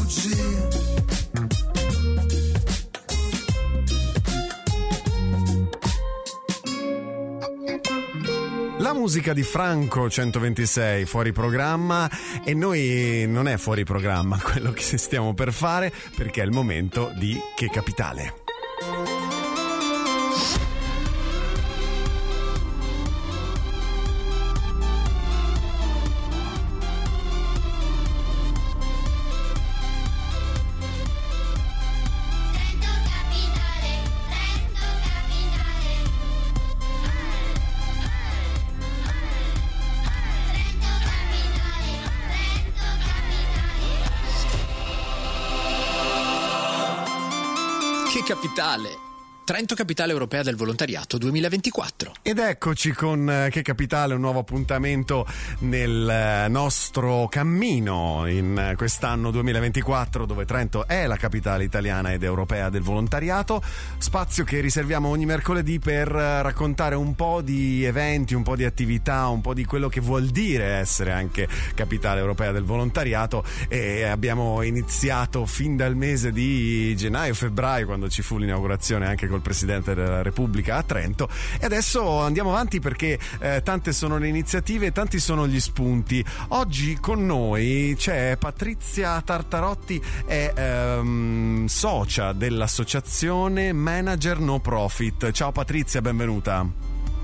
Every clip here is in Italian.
bugie. La musica di Franco 126, fuori programma, e noi non è fuori programma quello che stiamo per fare, perché è il momento di Che Capitale. Capitale. Trento Capitale Europea del Volontariato 2024. Ed eccoci con Che Capitale, un nuovo appuntamento nel nostro cammino in quest'anno 2024, dove Trento è la capitale italiana ed europea del volontariato, spazio che riserviamo ogni mercoledì per raccontare un po' di eventi, un po' di attività, un po' di quello che vuol dire essere anche capitale europea del volontariato. E abbiamo iniziato fin dal mese di gennaio-febbraio, quando ci fu l'inaugurazione anche col Presidente della Repubblica a Trento, e adesso andiamo avanti perché tante sono le iniziative e tanti sono gli spunti. Oggi con noi c'è Patrizia Tartarotti, è socia dell'associazione Manager No Profit. Ciao Patrizia, benvenuta.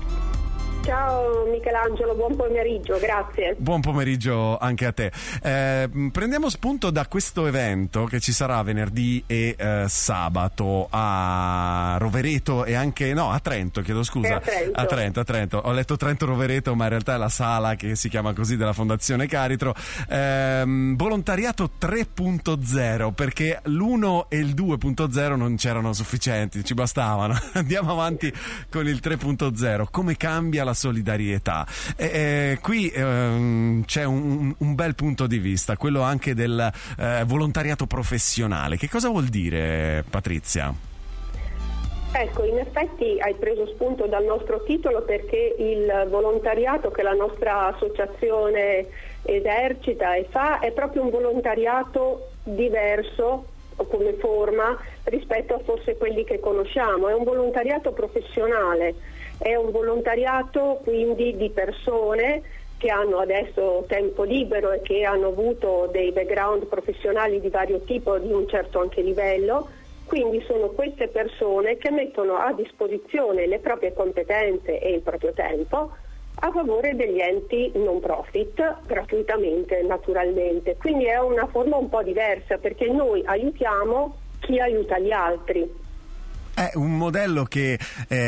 Ciao Michelangelo, buon pomeriggio, grazie. Buon pomeriggio anche a te. Prendiamo spunto da questo evento che ci sarà venerdì e sabato a Rovereto e anche a Trento, chiedo scusa. A Trento. Ho letto Trento Rovereto, ma in realtà è la sala che si chiama così della Fondazione Caritro. Volontariato 3.0, perché l'1 e il 2.0 non c'erano sufficienti, ci bastavano. Andiamo avanti con il 3.0. Come cambia la solidarietà? Qui c'è un bel punto di vista, quello anche del volontariato professionale. Che cosa vuol dire, Patrizia? Ecco, in effetti hai preso spunto dal nostro titolo, perché il volontariato che la nostra associazione esercita e fa è proprio un volontariato diverso come forma rispetto a forse quelli che conosciamo. È un volontariato professionale. È un volontariato quindi di persone che hanno adesso tempo libero e che hanno avuto dei background professionali di vario tipo, di un certo anche livello. Quindi sono queste persone che mettono a disposizione le proprie competenze e il proprio tempo a favore degli enti non profit, gratuitamente naturalmente. Quindi è una forma un po' diversa, perché noi aiutiamo chi aiuta gli altri. È un modello che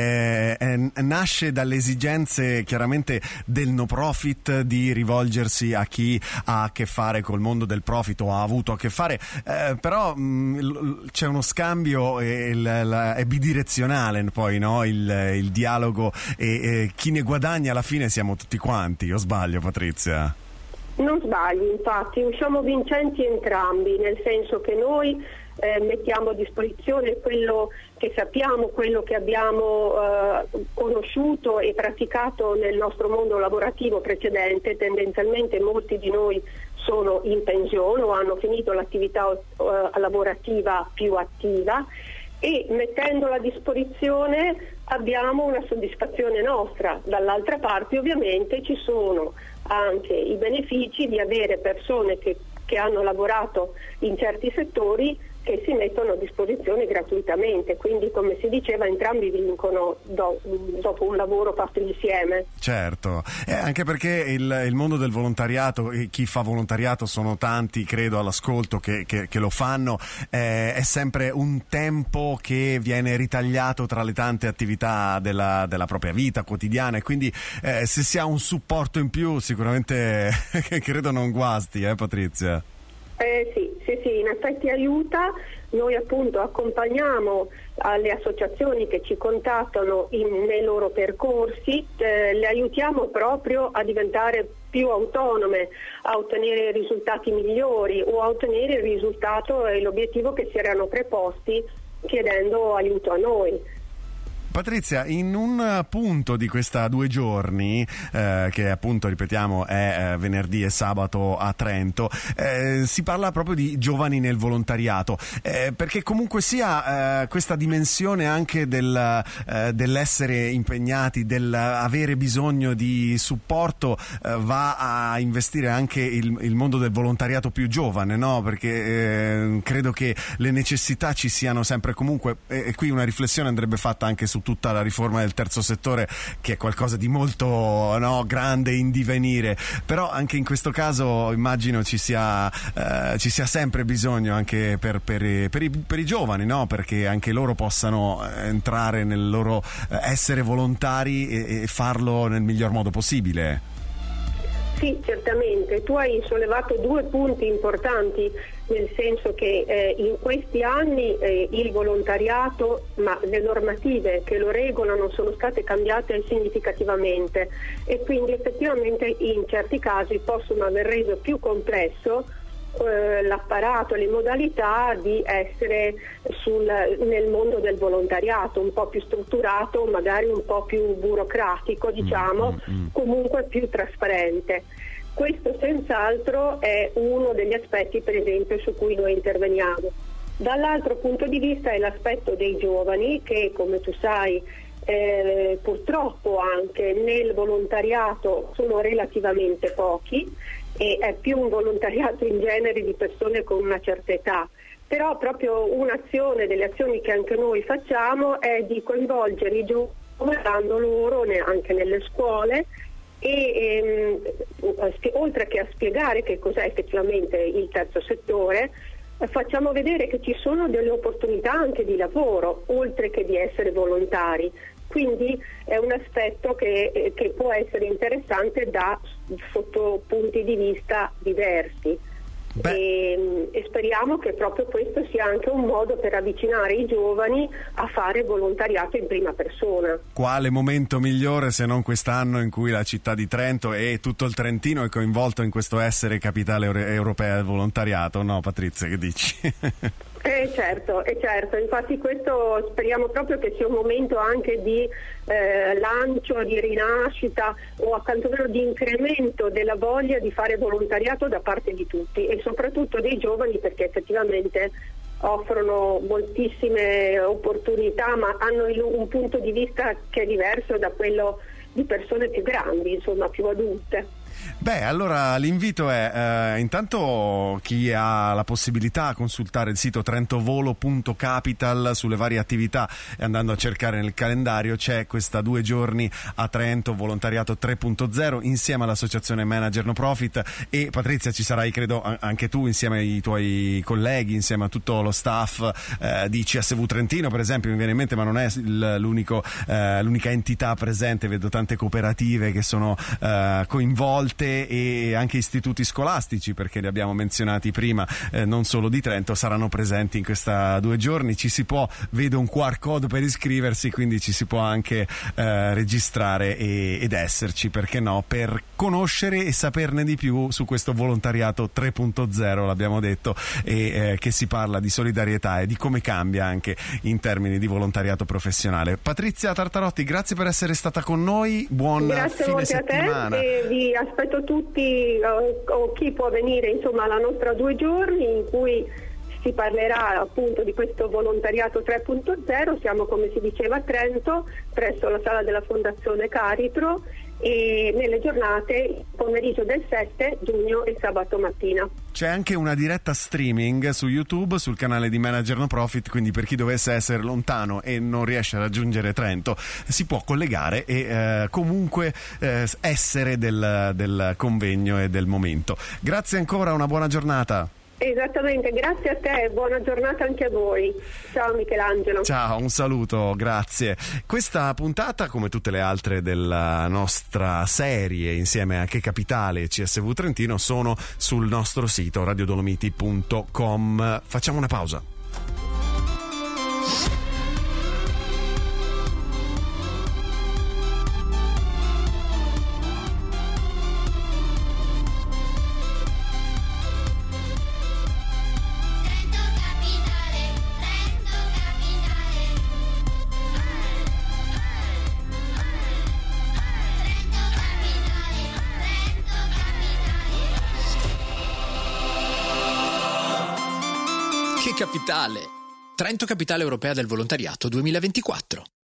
nasce dalle esigenze chiaramente del no profit, di rivolgersi a chi ha a che fare col mondo del profit o ha avuto a che fare, però c'è uno scambio e è bidirezionale poi, no? Il dialogo e chi ne guadagna alla fine siamo tutti quanti. O sbaglio, Patrizia? Non sbagli, infatti usciamo vincenti entrambi, nel senso che noi mettiamo a disposizione quello che sappiamo, quello che abbiamo conosciuto e praticato nel nostro mondo lavorativo precedente. Tendenzialmente molti di noi sono in pensione o hanno finito l'attività lavorativa più attiva, e mettendola a disposizione abbiamo una soddisfazione nostra. Dall'altra parte ovviamente ci sono anche i benefici di avere persone che hanno lavorato in certi settori che si mettono a disposizione gratuitamente, quindi come si diceva entrambi vincono dopo un lavoro fatto insieme. Certo, anche perché il mondo del volontariato e chi fa volontariato sono tanti, credo, all'ascolto che lo fanno, è sempre un tempo che viene ritagliato tra le tante attività della propria vita quotidiana, e quindi se si ha un supporto in più sicuramente credo non guasti, Patrizia? Sì, in effetti aiuta. Noi appunto accompagniamo alle associazioni che ci contattano nei loro percorsi, le aiutiamo proprio a diventare più autonome, a ottenere risultati migliori o a ottenere il risultato e l'obiettivo che si erano preposti chiedendo aiuto a noi. Patrizia, in un punto di questa 2 giorni, che appunto ripetiamo è venerdì e sabato a Trento, si parla proprio di giovani nel volontariato, perché comunque sia questa dimensione anche dell'essere impegnati, dell'avere bisogno di supporto, va a investire anche il mondo del volontariato più giovane, no? Perché credo che le necessità ci siano sempre comunque, e qui una riflessione andrebbe fatta anche su tutta la riforma del terzo settore, che è qualcosa di molto grande in divenire, però anche in questo caso immagino ci sia sempre bisogno anche per i giovani, no? Perché anche loro possano entrare nel loro essere volontari e farlo nel miglior modo possibile. Sì, certamente. Tu hai sollevato 2 punti importanti, nel senso che in questi anni il volontariato, ma le normative che lo regolano sono state cambiate significativamente e quindi effettivamente in certi casi possono aver reso più complesso l'apparato, le modalità di essere nel mondo del volontariato, un po' più strutturato, magari un po' più burocratico, diciamo, comunque più trasparente. Questo senz'altro è uno degli aspetti, per esempio, su cui noi interveniamo. Dall'altro punto di vista è l'aspetto dei giovani che, come tu sai, purtroppo anche nel volontariato sono relativamente pochi, e è più un volontariato in genere di persone con una certa età, però proprio un'azione, delle azioni che anche noi facciamo, è di coinvolgere i giovani, dando loro anche nelle scuole e oltre che a spiegare che cos'è effettivamente il terzo settore, facciamo vedere che ci sono delle opportunità anche di lavoro oltre che di essere volontari. Quindi è un aspetto che può essere interessante sotto punti di vista diversi. E speriamo che proprio questo sia anche un modo per avvicinare i giovani a fare volontariato in prima persona. Quale momento migliore se non quest'anno in cui la città di Trento e tutto il Trentino è coinvolto in questo essere capitale europea del volontariato, no Patrizia, che dici? Certo, infatti questo speriamo proprio che sia un momento anche di lancio, di rinascita o quantomeno di incremento della voglia di fare volontariato da parte di tutti e soprattutto dei giovani, perché effettivamente offrono moltissime opportunità, ma hanno un punto di vista che è diverso da quello di persone più grandi, insomma più adulte. Beh, allora l'invito è intanto chi ha la possibilità a consultare il sito trentovolo.capital sulle varie attività e andando a cercare nel calendario c'è questa 2 giorni a Trento Volontariato 3.0 insieme all'associazione Manager No Profit e Patrizia ci sarai credo anche tu insieme ai tuoi colleghi, insieme a tutto lo staff di CSV Trentino per esempio, mi viene in mente, ma non è l'unica entità presente, vedo tante cooperative che sono coinvolte e anche istituti scolastici, perché li abbiamo menzionati prima, non solo di Trento, saranno presenti in questa 2 giorni. Ci si può, vedo un QR code per iscriversi, quindi ci si può anche registrare ed esserci, perché no, per conoscere e saperne di più su questo volontariato 3.0, l'abbiamo detto, e che si parla di solidarietà e di come cambia anche in termini di volontariato professionale. Patrizia Tartarotti, grazie per essere stata con noi, buon fine settimana. Grazie a te e vi aspetto tutti o chi può venire insomma alla nostra 2 giorni in cui si parlerà appunto di questo volontariato 3.0. Siamo, come si diceva, a Trento presso la sala della Fondazione Caritro e nelle giornate pomeriggio del 7 giugno e sabato mattina. C'è anche una diretta streaming su YouTube sul canale di Manager No Profit, quindi per chi dovesse essere lontano e non riesce a raggiungere Trento si può collegare e comunque essere del convegno e del momento. Grazie ancora, una buona giornata. Esattamente, grazie a te e buona giornata anche a voi. Ciao Michelangelo. Ciao, un saluto, grazie. Questa puntata, come tutte le altre della nostra serie insieme a Che Capitale e CSV Trentino, sono sul nostro sito radiodolomiti.com. Facciamo una pausa. Che capitale! Trento Capitale Europea del Volontariato 2024.